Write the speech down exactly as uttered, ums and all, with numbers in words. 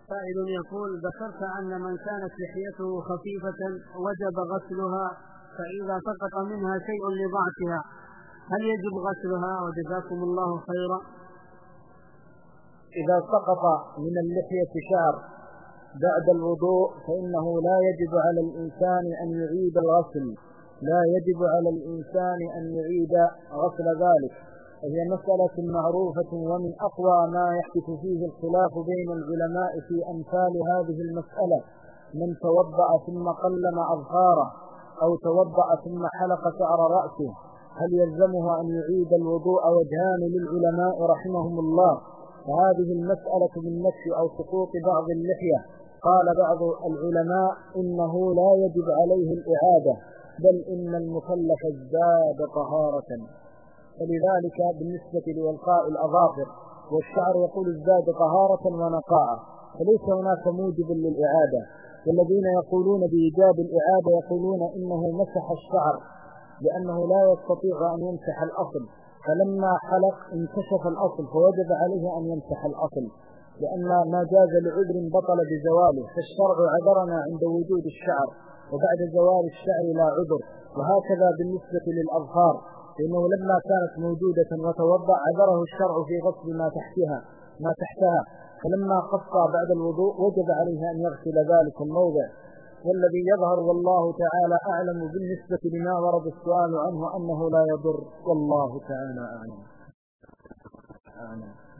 سائل يقول: ذكرت أن من كانت لحيته خفيفة وجب غسلها، فإذا سقط منها شيء لضعفها هل يجب غسلها؟ وجزاكم الله خيرا. إذا سقط من اللحية شعر بعد الوضوء فإنه لا يجب على الإنسان أن يعيد الغسل، لا يجب على الإنسان أن يعيد غسل ذلك. وهي مسألة معروفة، ومن أقوى ما يحدث فيه الخلاف بين العلماء في أمثال هذه المسألة: من توضأ ثم قلم أظفاره أو توضأ ثم حلق شعر رأسه هل يلزمه أن يعيد الوضوء؟ وجهان للعلماء رحمهم الله. وهذه المسألة من نفس أو سقوط بعض اللحية قال بعض العلماء إنه لا يجب عليه الإعادة، بل إن المكلف ازداد طهارة. فلذلك بالنسبة لإلقاء الأظافر والشعر يقول ازداد طهارة ونقاء، فليس هناك موجب للإعادة. والذين يقولون بإيجاب الإعادة يقولون إنه مسح الشعر لأنه لا يستطيع أن يمسح الأصل، فلما حلق انكشف الأصل فوجب عليه أن يمسح الأصل، لأن ما جاز لعذر بطل بزواله، فالشرع عذرنا عند وجود الشعر، وبعد زوال الشعر لا عذر. وهكذا بالنسبة للأظفار، لأنه لما كانت موجودة وتوضأ عذره الشرع في غسل ما تحتها ما تحتها فلما قصى بعد الوضوء وجب عليه أن يغسل ذلك الموضع. والذي يظهر والله تعالى أعلم بالنسبة لما ورد السؤال عنه أنه لا يضر، والله تعالى أعلم.